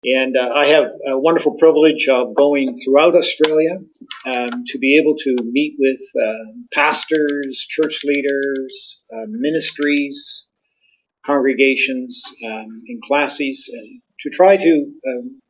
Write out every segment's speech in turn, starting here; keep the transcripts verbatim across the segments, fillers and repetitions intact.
And uh, I have a wonderful privilege of going throughout Australia um, to be able to meet with uh, pastors, church leaders, uh, ministries, congregations, um, in classes, and to try to um,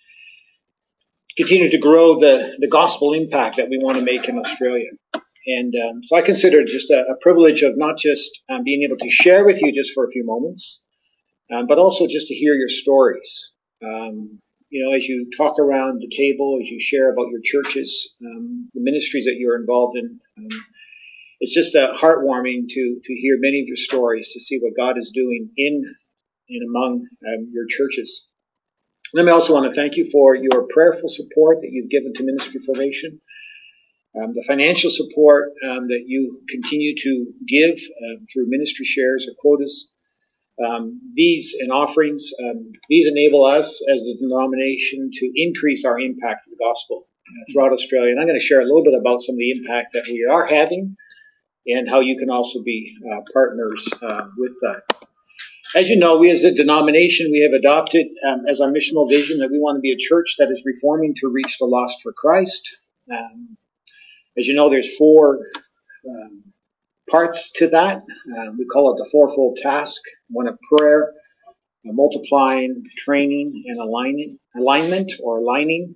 continue to grow the, the gospel impact that we want to make in Australia. And um, so I consider it just a, a privilege of not just um, being able to share with you just for a few moments, um, but also just to hear your stories. Um, you know, as you talk around the table, as you share about your churches, um, the ministries that you're involved in, um, it's just uh, heartwarming to to hear many of your stories, to see what God is doing in and among um, your churches. And then I also want to thank you for your prayerful support that you've given to Ministry Formation. Um, the financial support um, that you continue to give uh, through ministry shares or quotas, um, these and offerings, um, these enable us as a denomination to increase our impact of the gospel uh, throughout Australia. And I'm going to share a little bit about some of the impact that we are having and how you can also be uh, partners uh, with that. As you know, we as a denomination, we have adopted um, as our missional vision that we want to be a church that is reforming to reach the lost for Christ. Um, As you know, there's four um, parts to that. Uh, we call it the fourfold task: one of prayer, uh, multiplying, training, and aligning, alignment or aligning.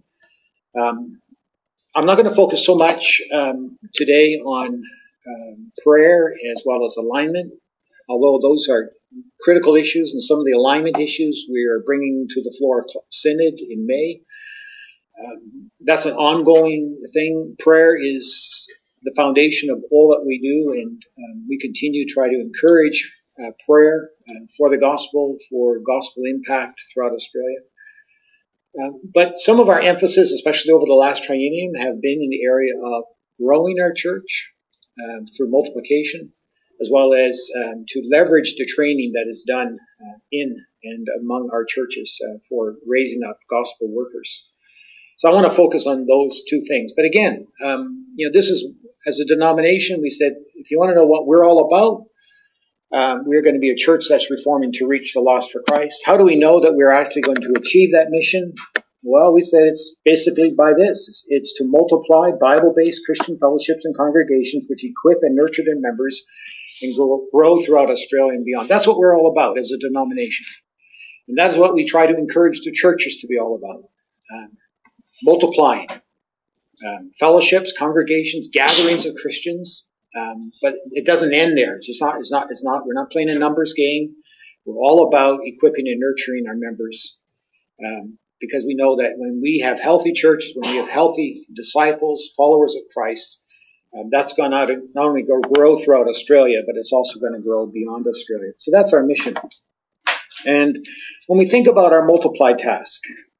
Um, I'm not going to focus so much um, today on um, prayer as well as alignment, although those are critical issues, and some of the alignment issues we are bringing to the floor of Synod in May. Um, that's an ongoing thing. Prayer is the foundation of all that we do, and um, we continue to try to encourage uh, prayer uh, for the gospel, for gospel impact throughout Australia. Uh, but some of our emphasis, especially over the last triennium, have been in the area of growing our church um, through multiplication, as well as um, to leverage the training that is done uh, in and among our churches uh, for raising up gospel workers. So I want to focus on those two things. But again, um, you know, this is, as a denomination, we said, if you want to know what we're all about, um, we're going to be a church that's reforming to reach the lost for Christ. How do we know that we're actually going to achieve that mission? Well, we said it's basically by this. It's, it's to multiply Bible-based Christian fellowships and congregations which equip and nurture their members and grow, grow throughout Australia and beyond. That's what we're all about as a denomination. And that's what we try to encourage the churches to be all about. Um, multiplying um, fellowships, congregations, gatherings of Christians, um, but it doesn't end there. It's just not. It's not. It's not. We're not playing a numbers game. We're all about equipping and nurturing our members, um, because we know that when we have healthy churches, when we have healthy disciples, followers of Christ, um, that's going to not only go grow throughout Australia, but it's also going to grow beyond Australia. So that's our mission. And when we think about our multiply task,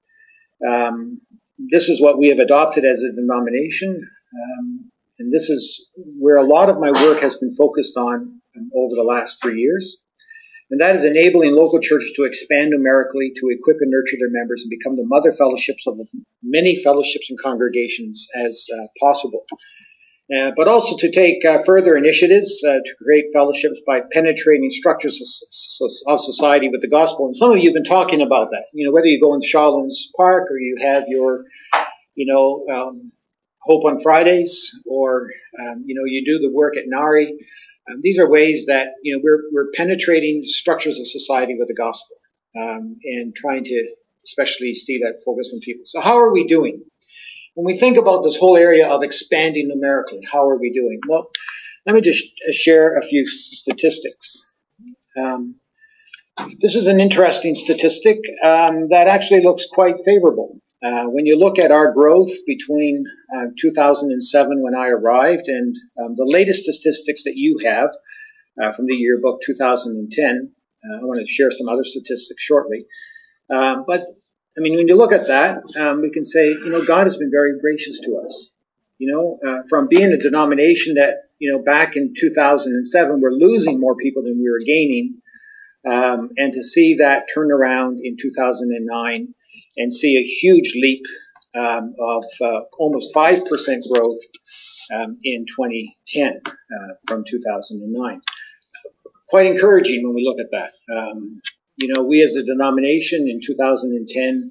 um, this is what we have adopted as a denomination, um, and this is where a lot of my work has been focused on um, over the last three years, and that is enabling local churches to expand numerically, to equip and nurture their members, and become the mother fellowships of many fellowships and congregations as uh, possible. Uh, but also to take uh, further initiatives uh, to create fellowships by penetrating structures of society with the gospel. And some of you have been talking about that. You know, whether you go into Shawlands Park or you have your, you know, um, Hope on Fridays, or um, you know, you do the work at Nari. Um, these are ways that you know we're we're penetrating structures of society with the gospel um, and trying to especially see that focus on people. So how are we doing? When we think about this whole area of expanding numerically, how are we doing? Well, let me just share a few statistics. Um, this is an interesting statistic um, that actually looks quite favorable. Uh, when you look at our growth between uh, two thousand seven when I arrived and um, the latest statistics that you have uh, from the yearbook two thousand ten, uh, I want to share some other statistics shortly. Um, but I mean, when you look at that, um, we can say, you know, God has been very gracious to us. You know, uh, from being a denomination that, you know, back in two thousand seven, we're losing more people than we were gaining, um, and to see that turn around in two thousand nine and see a huge leap um, of uh, almost five percent growth um, in twenty ten uh, from two thousand nine. Quite encouraging when we look at that. Um, You know, we as a denomination in two thousand ten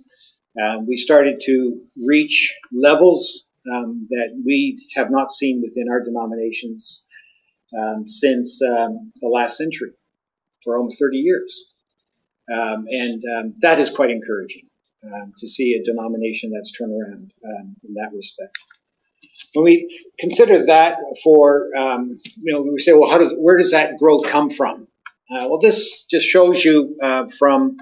Um, we started to reach levels um, that we have not seen within our denominations um, since um, the last century, for almost thirty years. Um, and um, that is quite encouraging um, to see a denomination that's turned around um, in that respect. When we consider that for, um, you know, we say, well, how does, where does that growth come from? Uh, well, this just shows you uh, from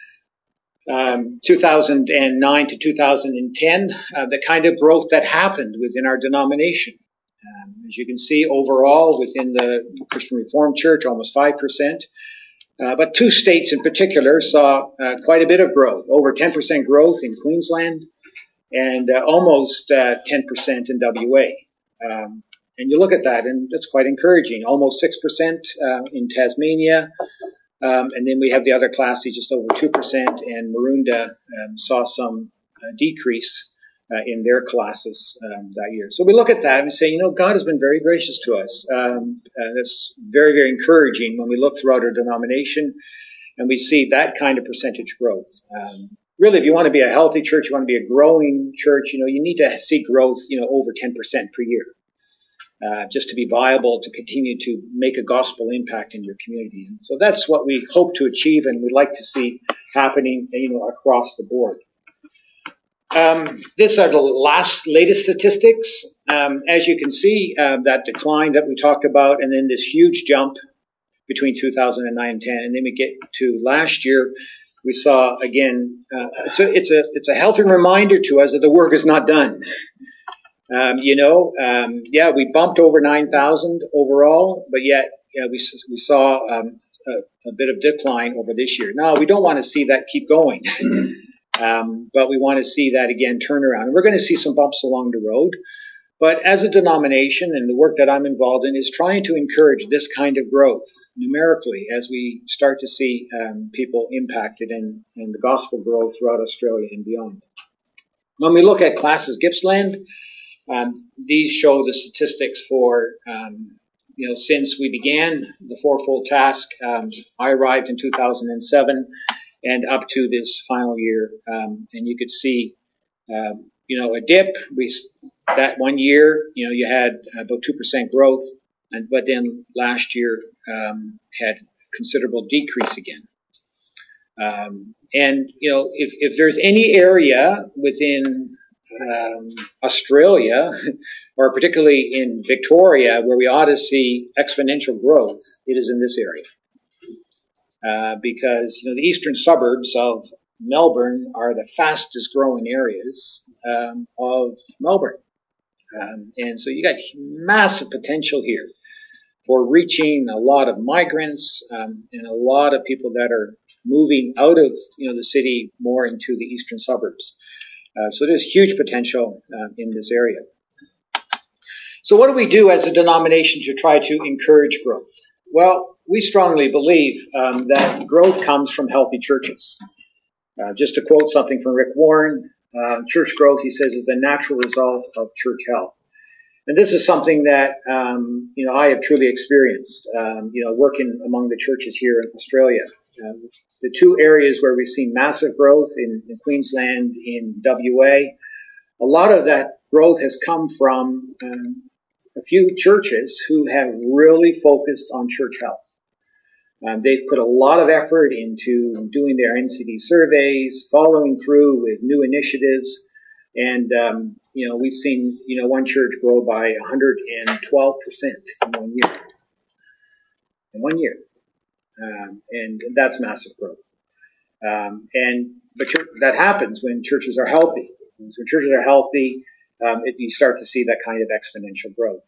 um, two thousand nine to two thousand ten uh, the kind of growth that happened within our denomination. Um, as you can see, overall within the Christian Reformed Church, almost five percent. Uh, but two states in particular saw uh, quite a bit of growth, over ten percent growth in Queensland and uh, almost uh, ten percent in W A. Um, and you look at that, and that's quite encouraging. Almost six percent uh, in Tasmania. Um, and then we have the other classes just over two percent, and Maroondah um, saw some uh, decrease uh, in their classes um, that year. So we look at that and we say, you know, God has been very gracious to us. Um, uh, that's very, very encouraging when we look throughout our denomination and we see that kind of percentage growth. Um, really, if you want to be a healthy church, you want to be a growing church, you know, you need to see growth, you know, over ten percent per year. Uh, just to be viable, to continue to make a gospel impact in your communities. And so that's what we hope to achieve and we'd like to see happening, you know, across the board. Um, these are the last, latest statistics. Um, as you can see, uh, that decline that we talked about, and then this huge jump between two thousand nine and ten, and then we get to last year, we saw again, uh, it's a, it's a, it's a healthy reminder to us that the work is not done. Um, you know, um, yeah, we bumped over nine thousand overall, but yet yeah, we we saw um, a, a bit of decline over this year. Now, we don't want to see that keep going, um, but we want to see that again turn around. And we're going to see some bumps along the road. But as a denomination, and the work that I'm involved in is trying to encourage this kind of growth numerically as we start to see um, people impacted and, and the gospel grow throughout Australia and beyond. When we look at Classes Gippsland, Um, these show the statistics for, um, you know, since we began the fourfold task. Um, I arrived in two thousand seven and up to this final year. Um, and you could see, uh, you know, a dip. We, that one year, you know, you had about two percent growth. And, but then last year, um, had considerable decrease again. Um, and, you know, if, if there's any area within Um, Australia, or particularly in Victoria, where we ought to see exponential growth, it is in this area. Uh, because, you know, the eastern suburbs of Melbourne are the fastest growing areas um, of Melbourne. Um, and so you got massive potential here for reaching a lot of migrants um, and a lot of people that are moving out of, you know, the city more into the eastern suburbs. Uh, so there's huge potential uh, in this area. So what do we do as a denomination to try to encourage growth? Well, we strongly believe um, that growth comes from healthy churches. Uh, just to quote something from Rick Warren, uh, church growth, he says, is the natural result of church health. And this is something that, um, you know, I have truly experienced, um, you know, working among the churches here in Australia. Um, The two areas where we've seen massive growth in, in Queensland, in W A, a lot of that growth has come from um, a few churches who have really focused on church health. Um, they've put a lot of effort into doing their N C D surveys, following through with new initiatives, and um, you know we've seen you know one church grow by one hundred twelve percent in one year. In one year. Um, and that's massive growth. Um, and but church, that happens when churches are healthy. So when churches are healthy, um, it, you start to see that kind of exponential growth.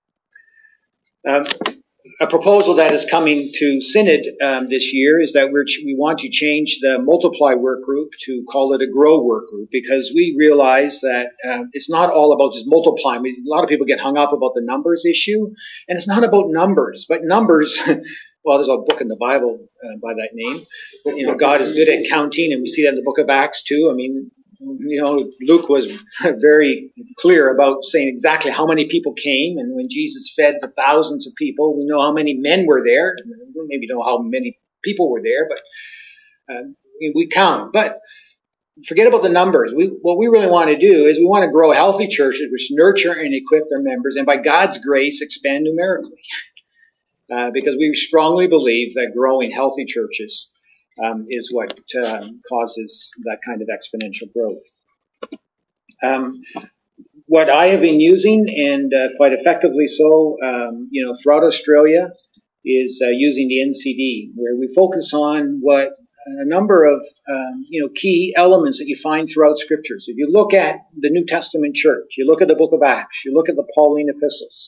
Um, a proposal that is coming to Synod um, this year is that we're, we want to change the Multiply work group to call it a Grow work group, because we realize that uh, it's not all about just multiplying. I mean, a lot of people get hung up about the numbers issue, and it's not about numbers, but numbers. Well, there's a book in the Bible uh, by that name. You know, God is good at counting, and we see that in the book of Acts too. I mean, you know, Luke was very clear about saying exactly how many people came, and when Jesus fed the thousands of people, we know how many men were there. We maybe know how many people were there, but uh, we count. But forget about the numbers. We, what we really want to do is we want to grow healthy churches which nurture and equip their members and by God's grace expand numerically. Uh, because we strongly believe that growing healthy churches um, is what um, causes that kind of exponential growth. Um, what I have been using, and uh, quite effectively so, um, you know, throughout Australia, is uh, using the N C D, where we focus on what a number of um, you know key elements that you find throughout Scriptures. If you look at the New Testament church, you look at the Book of Acts, you look at the Pauline epistles.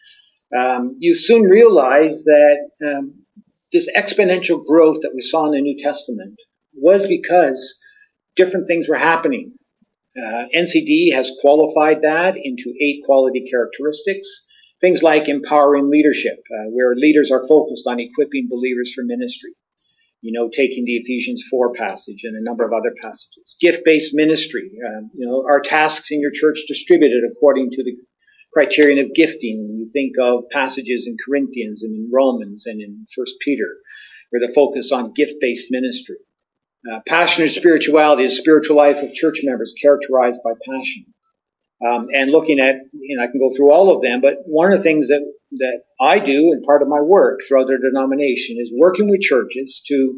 Um, you soon realize that um, this exponential growth that we saw in the New Testament was because different things were happening. Uh, N C D has qualified that into eight quality characteristics. Things like empowering leadership, uh, where leaders are focused on equipping believers for ministry. You know, taking the Ephesians four passage and a number of other passages. Gift-based ministry, uh, you know, our tasks in your church distributed according to the criterion of gifting. You think of passages in Corinthians and in Romans and in First Peter, where the focus on gift-based ministry. Uh, passionate spirituality is spiritual life of church members characterized by passion. Um, and looking at, you know, I can go through all of them, but one of the things that, that I do and part of my work throughout our denomination is working with churches to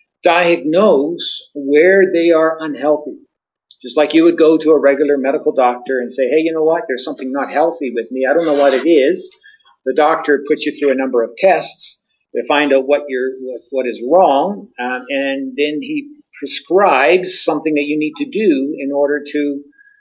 diagnose where they are unhealthy. Just like you would go to a regular medical doctor and say, hey, you know what, there's something not healthy with me. I don't know what it is. The doctor puts you through a number of tests to find out what you're, what, what is wrong, um, and then he prescribes something that you need to do in order to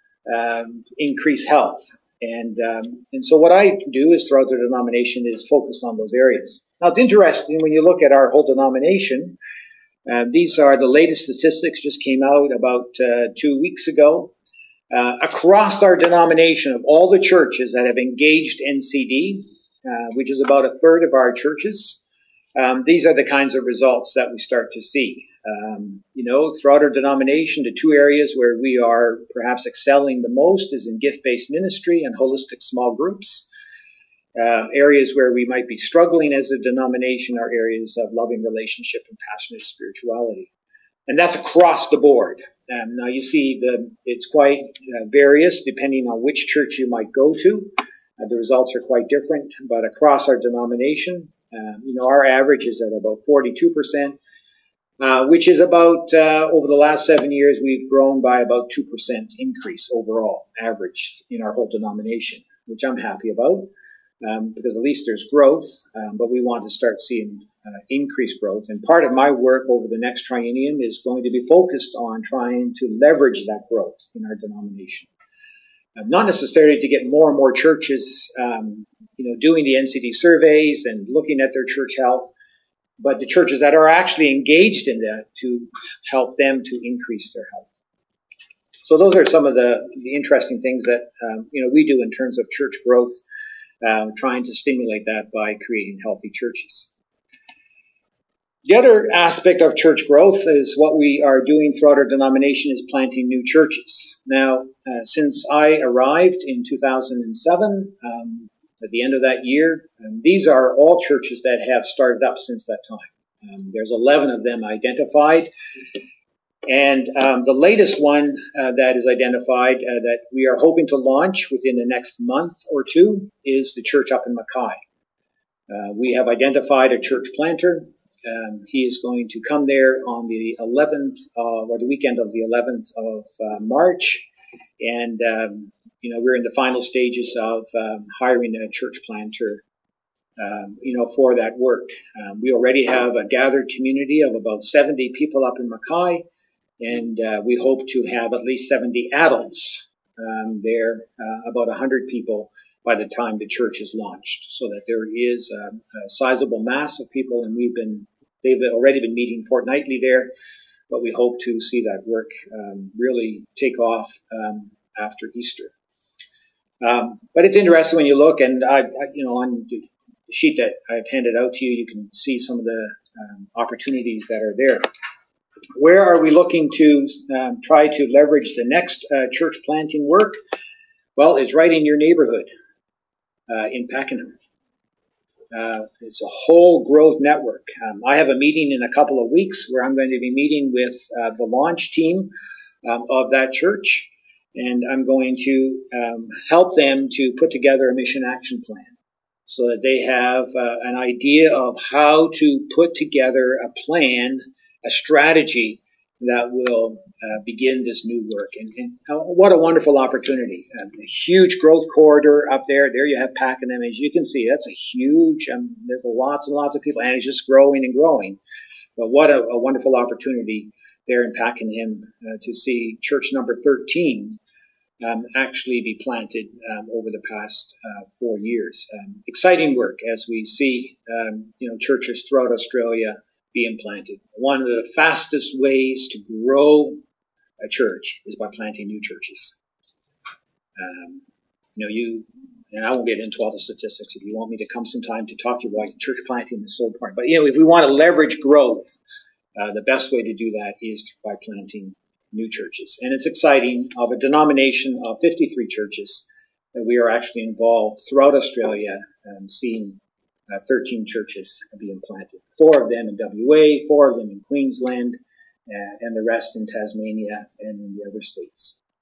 um, increase health. And um, and so what I do is throughout the denomination is focus on those areas. Now it's interesting when you look at our whole denomination. Uh, these are the latest statistics, just came out about uh, two weeks ago. Uh, across our denomination of all the churches that have engaged N C D, uh, which is about a third of our churches, um, these are the kinds of results that we start to see. Um, you know, throughout our denomination, the two areas where we are perhaps excelling the most is in gift-based ministry and holistic small groups. Uh, areas where we might be struggling as a denomination are areas of loving relationship and passionate spirituality. And that's across the board. Um, now you see the, it's quite uh, various depending on which church you might go to. Uh, the results are quite different, but across our denomination, um, you know, our average is at about forty-two percent, uh, which is about, uh, over the last seven years, we've grown by about two percent increase overall average in our whole denomination, which I'm happy about. Um, because at least there's growth, um, but we want to start seeing uh, increased growth. And part of my work over the next triennium is going to be focused on trying to leverage that growth in our denomination. Um, not necessarily to get more and more churches, um, you know, doing the N C D surveys and looking at their church health, but the churches that are actually engaged in that to help them to increase their health. So those are some of the, the interesting things that um, you know we do in terms of church growth. Um, trying to stimulate that by creating healthy churches. The other aspect of church growth is what we are doing throughout our denomination is planting new churches. Now, uh, since I arrived in two thousand seven, um, at the end of that year, um, these are all churches that have started up since that time. Um, there's eleven of them identified. And um, the latest one uh, that is identified uh, that we are hoping to launch within the next month or two is the church up in Mackay. Uh, we have identified a church planter. Um, he is going to come there on the eleventh uh, or the weekend of the eleventh of uh, March. And, um, you know, we're in the final stages of um, hiring a church planter, um, you know, for that work. Um, we already have a gathered community of about seventy people up in Mackay. And uh, we hope to have at least seventy adults um, there, uh, about one hundred people by the time the church is launched, so that there is a, a sizable mass of people. And we've been, they've already been meeting fortnightly there, but we hope to see that work um, really take off um, after Easter. Um, but it's interesting when you look, and I, I, you know, on the sheet that I've handed out to you, you can see some of the um, opportunities that are there. Where are we looking to um, try to leverage the next uh, church planting work? Well, it's right in your neighborhood uh, in Pakenham. Uh, it's a whole growth network. Um, I have a meeting in a couple of weeks where I'm going to be meeting with uh, the launch team um, of that church, and I'm going to um, help them to put together a mission action plan so that they have uh, an idea of how to put together a plan, a strategy that will uh, begin this new work. And, and uh, what a wonderful opportunity. Um, a huge growth corridor up there. There you have Pakenham. As you can see, that's a huge, um, there's lots and lots of people, and it's just growing and growing. But what a, a wonderful opportunity there in Pakenham uh, to see church number thirteen um, actually be planted um, over the past uh, four years. Um, exciting work as we see um, you know churches throughout Australia being planted. One of the fastest ways to grow a church is by planting new churches. Um, you know, you, and I won't get into all the statistics. If you want me to come sometime to talk to you about church planting is so important. But, you know, if we want to leverage growth, uh, the best way to do that is by planting new churches. And it's exciting. Of a denomination of fifty-three churches, that we are actually involved throughout Australia, um, seeing Uh, thirteen churches being planted. Four of them in W A, four of them in Queensland, uh, and the rest in Tasmania and in the other states.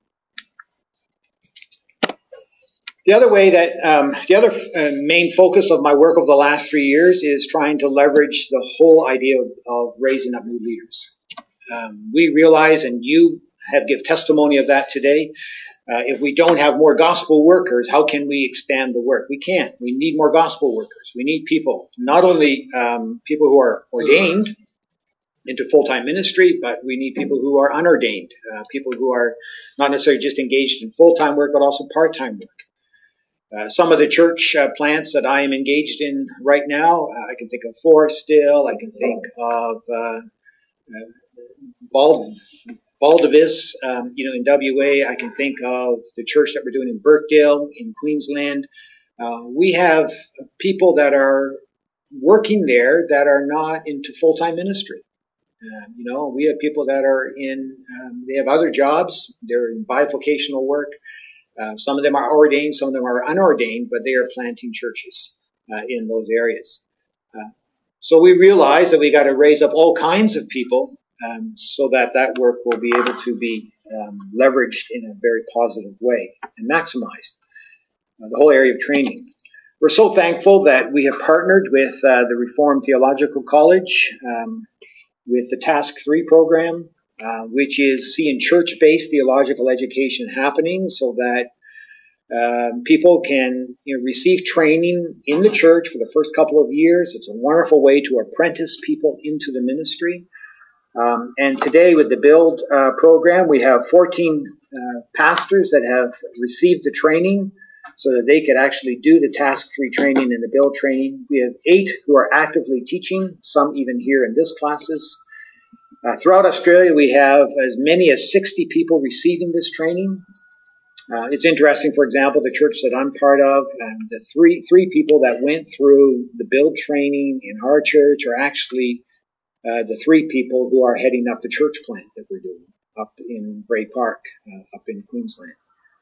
The other way that, um, the other uh, main focus of my work over the last three years is trying to leverage the whole idea of, of raising up new leaders. Um, we realize, and you have give testimony of that today, Uh, if we don't have more gospel workers, how can we expand the work? We can't. We need more gospel workers. We need people, not only um, people who are ordained into full-time ministry, but we need people who are unordained, uh, people who are not necessarily just engaged in full-time work, but also part-time work. Uh, some of the church uh, plants that I am engaged in right now, uh, I can think of Forestill, I can think of uh, uh, Bald. Baldivis, um, you know, in W A. I can think of the church that we're doing in Birkdale, in Queensland. Uh, we have people that are working there that are not into full-time ministry. Um, you know, we have people that are in, um, they have other jobs. They're in bivocational work. Uh, some of them are ordained, some of them are unordained, but they are planting churches uh, in those areas. Uh, so we realize that we got to raise up all kinds of people Um, so that that work will be able to be um, leveraged in a very positive way and maximized. Uh, the whole area of training. We're so thankful that we have partnered with uh, the Reformed Theological College um, with the Task three program, uh, which is seeing church-based theological education happening so that um, people can you know, receive training in the church for the first couple of years. It's a wonderful way to apprentice people into the ministry. Um, and today with the Build uh, program, we have fourteen uh, pastors that have received the training so that they could actually do the Task three training and the Build training. We have eight who are actively teaching, some even here in this classes. Uh, throughout Australia, we have as many as sixty people receiving this training. Uh, it's interesting, for example, the church that I'm part of, um, the three three people that went through the Build training in our church are actually Uh, the three people who are heading up the church plant that we're doing up in Bray Park, uh, up in Queensland.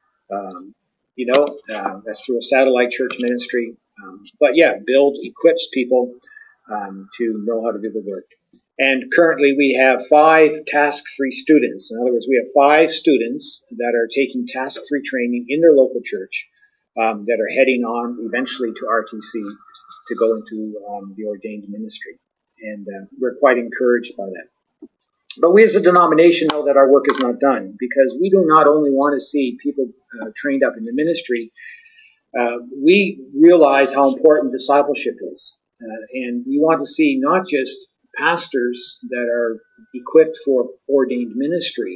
Um, you know, uh, that's through a satellite church ministry. Um, but yeah, Build equips people um, to know how to do the work. And currently we have five Task three students. In other words, we have five students that are taking Task three training in their local church um, that are heading on eventually to R T C to go into um, the ordained ministry. And uh, we're quite encouraged by that. But we as a denomination know that our work is not done, because we do not only want to see people uh, trained up in the ministry, uh, we realize how important discipleship is. Uh, and we want to see not just pastors that are equipped for ordained ministry.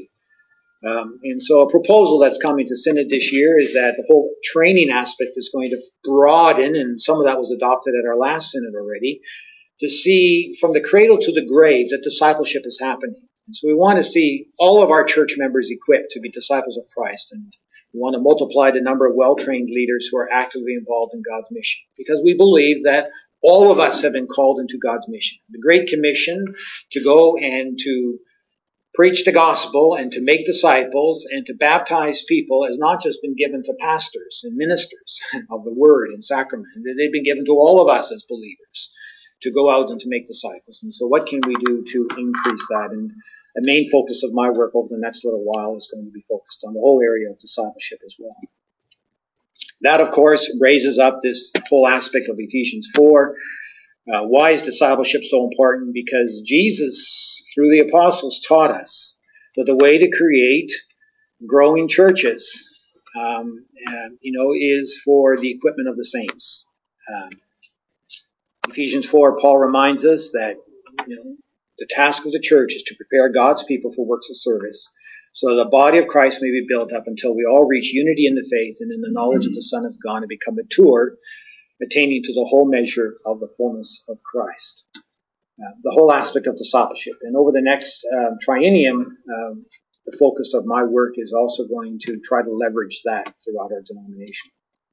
Um, and so a proposal that's coming to Synod this year is that the whole training aspect is going to broaden, and some of that was adopted at our last Synod already, to see from the cradle to the grave that discipleship is happening. And so we want to see all of our church members equipped to be disciples of Christ. And we want to multiply the number of well-trained leaders who are actively involved in God's mission. Because we believe that all of us have been called into God's mission. The Great Commission to go and to preach the gospel and to make disciples and to baptize people has not just been given to pastors and ministers of the word and sacrament. They've been given to all of us as believers to go out and to make disciples. And so what can we do to increase that? And the main focus of my work over the next little while is going to be focused on the whole area of discipleship as well. That, of course, raises up this whole aspect of Ephesians four. Uh, why is discipleship so important? Because Jesus, through the apostles, taught us that the way to create growing churches, um, uh, you know, is for the equipment of the saints. Um, Ephesians four, Paul reminds us that, you know, the task of the church is to prepare God's people for works of service, so that the body of Christ may be built up until we all reach unity in the faith and in the knowledge of the Son of God and become mature, attaining to the whole measure of the fullness of Christ. Uh, the whole aspect of discipleship. And over the next uh, triennium, um, the focus of my work is also going to try to leverage that throughout our denomination.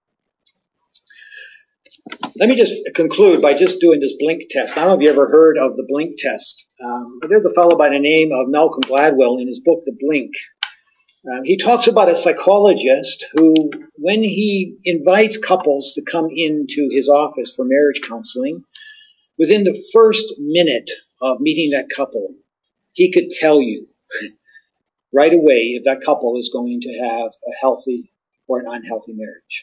Let me just conclude by just doing this blink test. I don't know if you ever heard of the blink test. Um, but there's a fellow by the name of Malcolm Gladwell in his book, The Blink. Um, he talks about a psychologist who, when he invites couples to come into his office for marriage counseling, within the first minute of meeting that couple, he could tell you right away if that couple is going to have a healthy or an unhealthy marriage.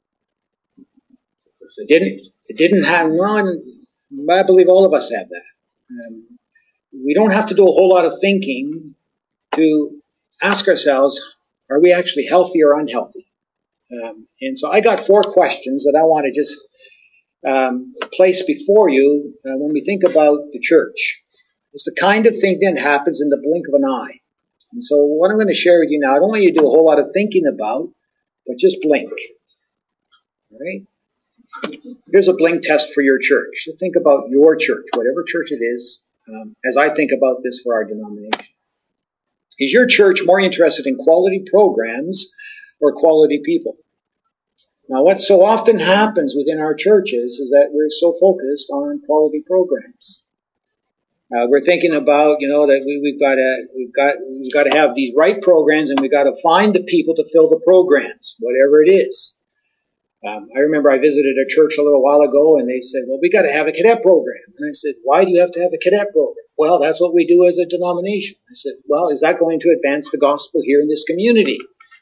It didn't, it didn't have one. I believe all of us have that. Um, we don't have to do a whole lot of thinking to ask ourselves, are we actually healthy or unhealthy? Um, and so I got four questions that I want to just um, place before you uh, when we think about the church. It's the kind of thing that happens in the blink of an eye. And so what I'm going to share with you now, I don't want you to do a whole lot of thinking about, but just blink. All right? Here's a blink test for your church. Just think about your church, whatever church it is, um, as I think about this for our denomination. Is your church more interested in quality programs or quality people? Now, what so often happens within our churches is that we're so focused on quality programs. Uh, we're thinking about, you know, that we, we've got to we've got we've got to have these right programs, and we've got to find the people to fill the programs, whatever it is. Um, I remember I visited a church a little while ago, and they said, well, we got to have a cadet program. And I said, why do you have to have a cadet program? Well, that's what we do as a denomination. I said, well, is that going to advance the gospel here in this community?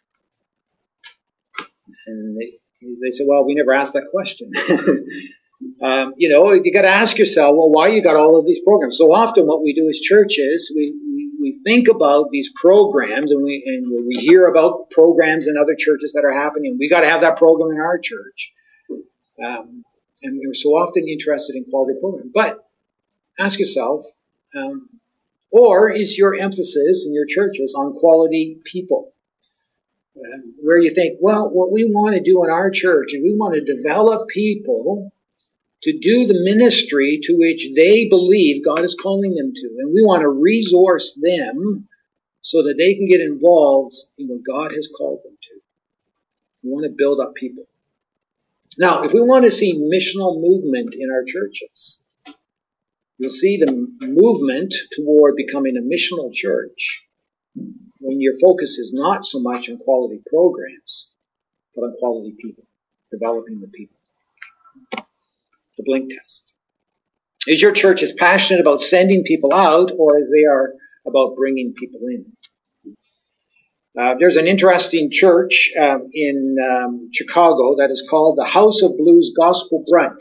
And they, they said, well, we never asked that question. um, you know, you got to ask yourself, well, why you got all of these programs? So often what we do as churches, we, we, we think about these programs, and we and we hear about programs in other churches that are happening. We got to have that program in our church. Um, and we're so often interested in quality programs. But ask yourself, um, or is your emphasis in your churches on quality people? Uh, where you think, well, what we want to do in our church is we want to develop people to do the ministry to which they believe God is calling them to. And we want to resource them so that they can get involved in what God has called them to. We want to build up people. Now, if we want to see missional movement in our churches, you'll see the movement toward becoming a missional church when your focus is not so much on quality programs, but on quality people, developing the people. The blink test. Is your church as passionate about sending people out, or as they are about bringing people in? Uh, there's an interesting church um, in um, Chicago that is called the House of Blues Gospel Brunch.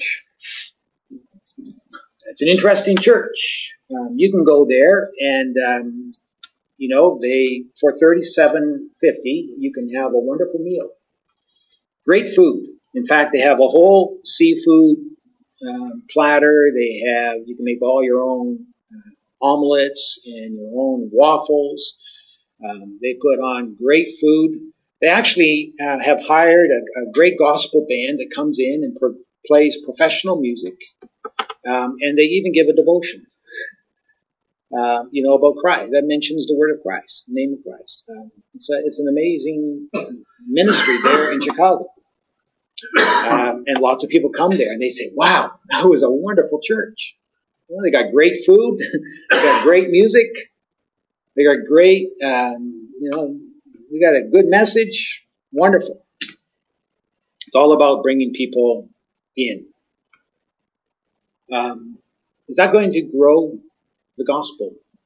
It's an interesting church. Um, you can go there, and um, you know they for thirty-seven fifty you can have a wonderful meal. Great food. In fact, they have a whole seafood Um, platter. They have, you can make all your own uh, omelets and your own waffles. Um, they put on great food. They actually uh, have hired a, a great gospel band that comes in and pro- plays professional music. Um, and they even give a devotion, uh, you know, about Christ. That mentions the word of Christ, the name of Christ. Um, it's, a, it's an amazing ministry there in Chicago. Um, and lots of people come there and they say, wow, that was a wonderful church. Well, they got great food. They got great music. They got great, um, you know, we got a good message. Wonderful. It's all about bringing people in. Um, is that going to grow the gospel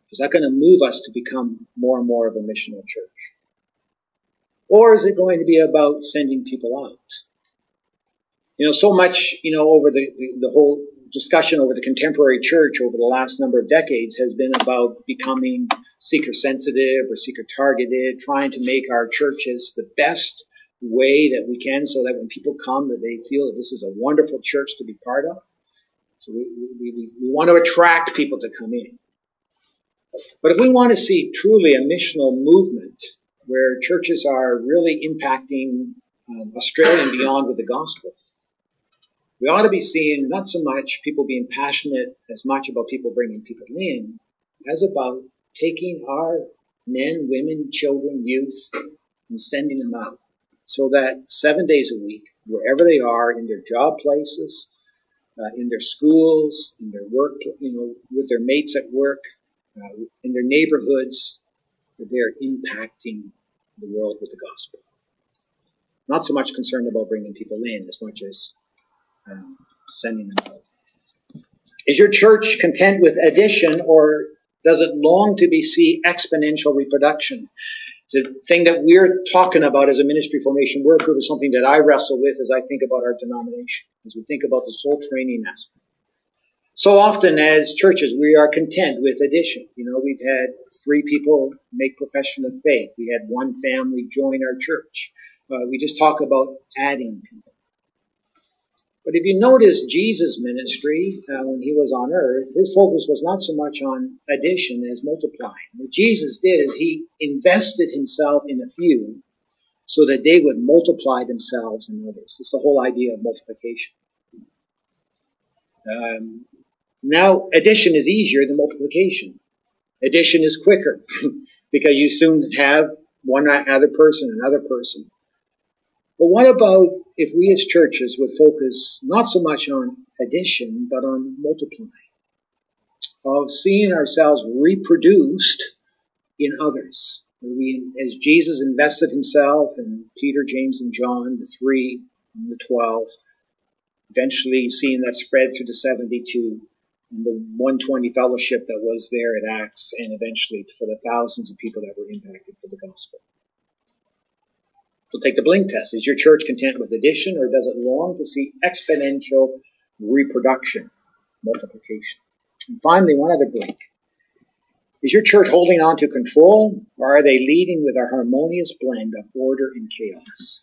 Is that going to move us to become more and more of a missional church? Or is it going to be about sending people out? You know, so much, you know, over the, the, the whole discussion over the contemporary church over the last number of decades has been about becoming seeker-sensitive or seeker-targeted, trying to make our churches the best way that we can so that when people come that they feel that this is a wonderful church to be part of. So we, we, we, we want to attract people to come in. But if we want to see truly a missional movement where churches are really impacting um, Australia and beyond with the gospel, we ought to be seeing not so much people being passionate as much about people bringing people in, as about taking our men, women, children, youth, and sending them out. So that seven days a week, wherever they are, in their job places, uh, in their schools, in their work, you know, with their mates at work, uh, in their neighborhoods, that they're impacting the world with the gospel. Not so much concerned about bringing people in as much as um, sending them out. Is your church content with addition, or does it long to be see exponential reproduction? It's a thing that we're talking about as a ministry formation work group, is something that I wrestle with as I think about our denomination, as we think about the soul training aspect. So often as churches, we are content with addition. You know, we've had three people make profession of faith. We had one family join our church. Uh, we just talk about adding people. But if you notice Jesus' ministry, uh, when he was on earth, his focus was not so much on addition as multiplying. What Jesus did is he invested himself in a few so that they would multiply themselves in others. It's the whole idea of multiplication. Um, now, addition is easier than multiplication. Addition is quicker because you soon have one other person, another person. But what about if we as churches would focus not so much on addition, but on multiplying, of seeing ourselves reproduced in others? We, as Jesus invested himself in Peter, James, and John, the three and the twelve, eventually seeing that spread through the seventy-two, and the one twenty fellowship that was there at Acts, and eventually for the thousands of people that were impacted for the gospel. So take the blink test. Is your church content with addition, or does it long to see exponential reproduction, multiplication? And finally, one other blink. Is your church holding on to control, or are they leading with a harmonious blend of order and chaos?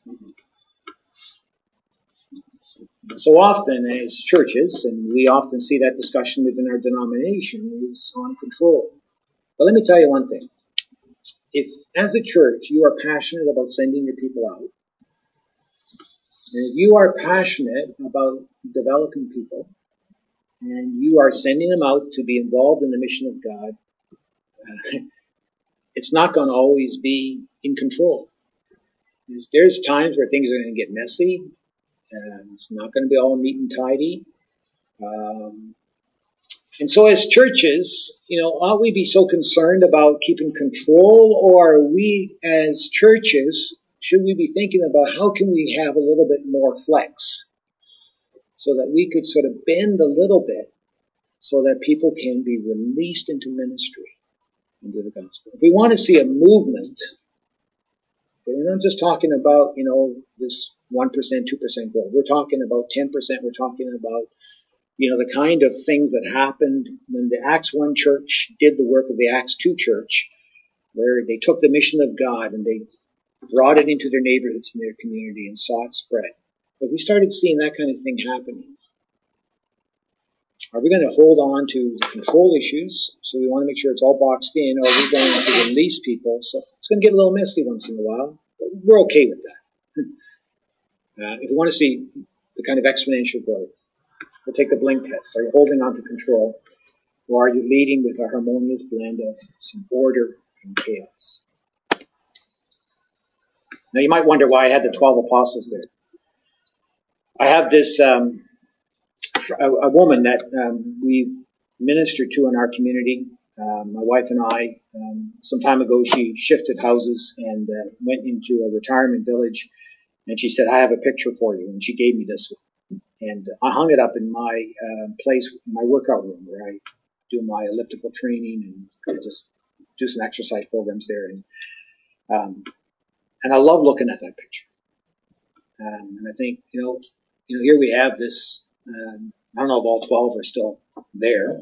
So often as churches, and we often see that discussion within our denomination, is on control. But let me tell you one thing. If, as a church, you are passionate about sending your people out, and if you are passionate about developing people, and you are sending them out to be involved in the mission of God, uh, it's not going to always be in control. There's, there's times where things are going to get messy, and it's not going to be all neat and tidy. Um, And so as churches, you know, ought we be so concerned about keeping control, or are we as churches, should we be thinking about how can we have a little bit more flex so that we could sort of bend a little bit so that people can be released into ministry, into the gospel. If we want to see a movement, we're not just talking about, you know, this one percent, two percent growth. We're talking about ten percent. We're talking about, you know, the kind of things that happened when the Acts one church did the work of the Acts two church, where they took the mission of God and they brought it into their neighborhoods and their community and saw it spread. But we started seeing that kind of thing happening. Are we going to hold on to the control issues, so we want to make sure it's all boxed in, or are we going to release people? So it's going to get a little messy once in a while, but we're okay with that. Uh, if we want to see the kind of exponential growth, we'll take the blink test. Are you holding on to control, or are you leading with a harmonious blend of some order and chaos? Now you might wonder why I had the twelve apostles there. I have this um, a, a woman that um, we ministered to in our community. Um, my wife and I, um, some time ago, she shifted houses and uh, went into a retirement village. And she said, "I have a picture for you," and she gave me this one. And I hung it up in my uh, place, my workout room, where I do my elliptical training and just do some exercise programs there. And um, and I love looking at that picture. Um, and I think, you know, you know, here we have this. Um, I don't know if all twelve are still there,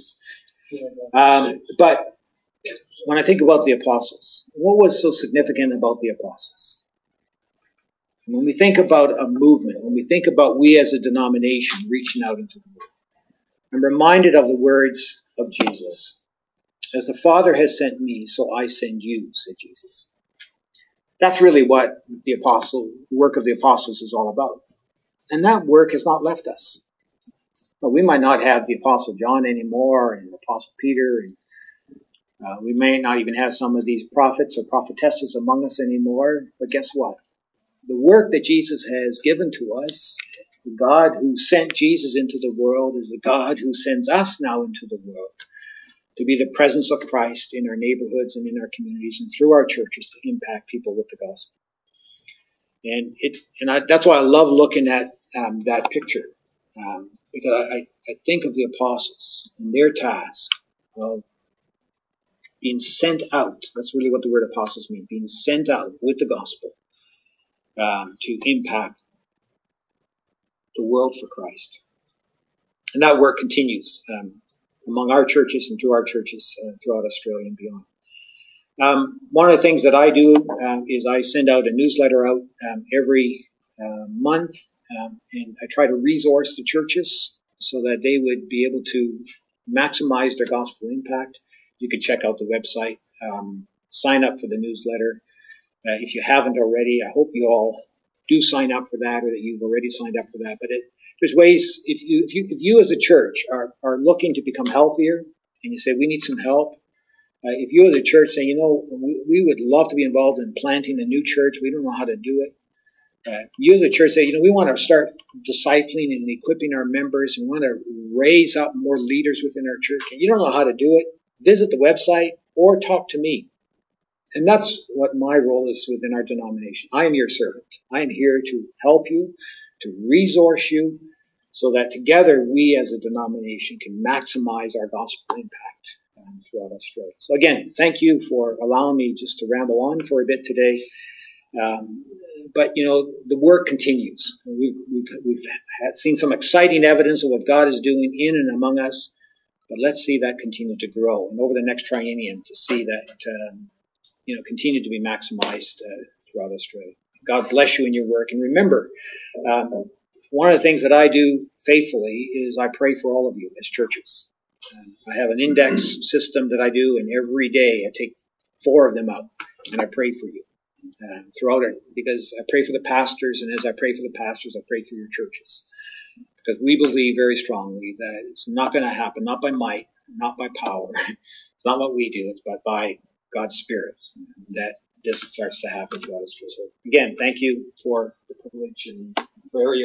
um, but when I think about the apostles, what was so significant about the apostles? When we think about a movement, when we think about we as a denomination reaching out into the world, I'm reminded of the words of Jesus. As the Father has sent me, so I send you, said Jesus. That's really what the apostle, the work of the apostles is all about. And that work has not left us. Well, we might not have the Apostle John anymore and the Apostle Peter, and uh, we may not even have some of these prophets or prophetesses among us anymore, but guess what? The work that Jesus has given to us, the God who sent Jesus into the world is the God who sends us now into the world to be the presence of Christ in our neighborhoods and in our communities and through our churches to impact people with the gospel. And it, and I, that's why I love looking at um, that picture, um, because I, I think of the apostles and their task of being sent out. That's really what the word apostles means, being sent out with the gospel um, to impact the world for Christ. And that work continues um, among our churches and through our churches uh, throughout Australia and beyond. Um, one of the things that I do um, is I send out a newsletter out um, every uh, month, um, and I try to resource the churches so that they would be able to maximize their gospel impact. You can check out the website, um, sign up for the newsletter. Uh, if you haven't already, I hope you all do sign up for that, or that you've already signed up for that. But it, there's ways, if you, if you if you as a church are, are looking to become healthier, and you say we need some help. Uh, if you as a church say, you know, we, we would love to be involved in planting a new church, we don't know how to do it. Uh, you as a church say, you know, we want to start discipling and equipping our members, and we want to raise up more leaders within our church, and you don't know how to do it, visit the website or talk to me. And that's what my role is within our denomination. I am your servant. I am here to help you, to resource you, so that together we as a denomination can maximize our gospel impact um, throughout Australia. So again, thank you for allowing me just to ramble on for a bit today. Um, but, you know, the work continues. We've, we've, we've had seen some exciting evidence of what God is doing in and among us, but let's see that continue to grow. And over the next triennium to see that, um, you know, continue to be maximized uh, throughout Australia. God bless you in your work. And remember, um, one of the things that I do faithfully is I pray for all of you as churches. Um, I have an index system that I do, and every day I take four of them out, and I pray for you uh, throughout it, because I pray for the pastors, and as I pray for the pastors, I pray for your churches. Because we believe very strongly that it's not going to happen, not by might, not by power. It's not what we do, it's but by God's Spirit that this starts to happen throughout us. So again, thank you for the privilege and for your